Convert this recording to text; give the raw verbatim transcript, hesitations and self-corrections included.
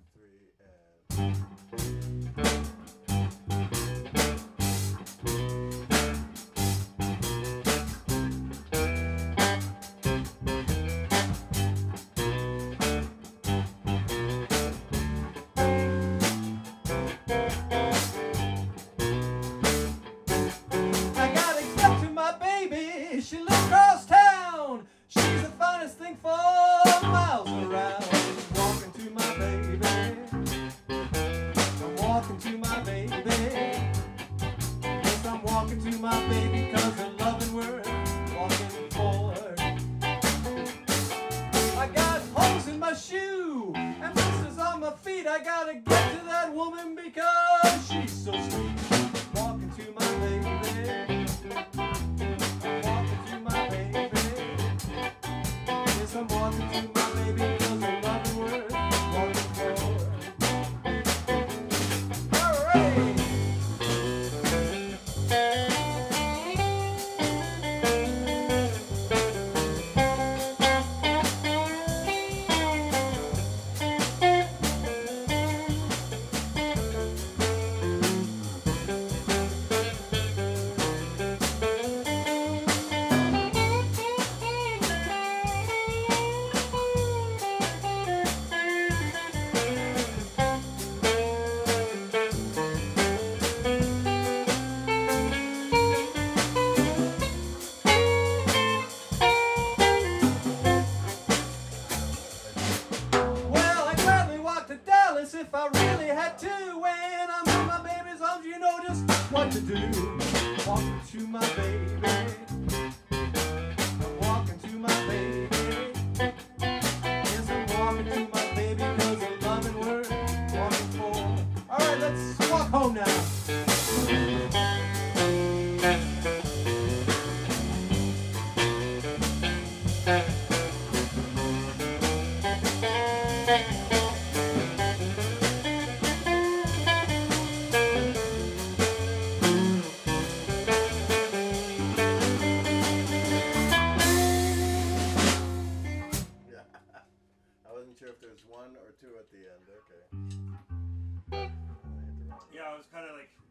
three, and... I gotta get to my baby. She lives across town. She's the finest thing for miles around. Walking to my baby. I'm walking to my baby. Yes, I'm walking to my baby, cause the loving we're walking for. I got holes in my shoe and blisters on my feet. I gotta get to that woman because she's so sweet. Walking to my baby. I'm walking to my baby. Yes, I'm walking to my baby, cause the loving we're walking for. Alright! Well, I'd gladly walk to Dallas if I really had to. When I'm in my baby's arms, you know just what to do. Walking to my baby. I'm walking to my baby. Yes, I'm walking to my baby, cause the loving we're walking for. Alright, let's walk home now. Yeah. I wasn't sure if there's one or two at the end. Okay. I hit the wrong Yeah, I was kind of like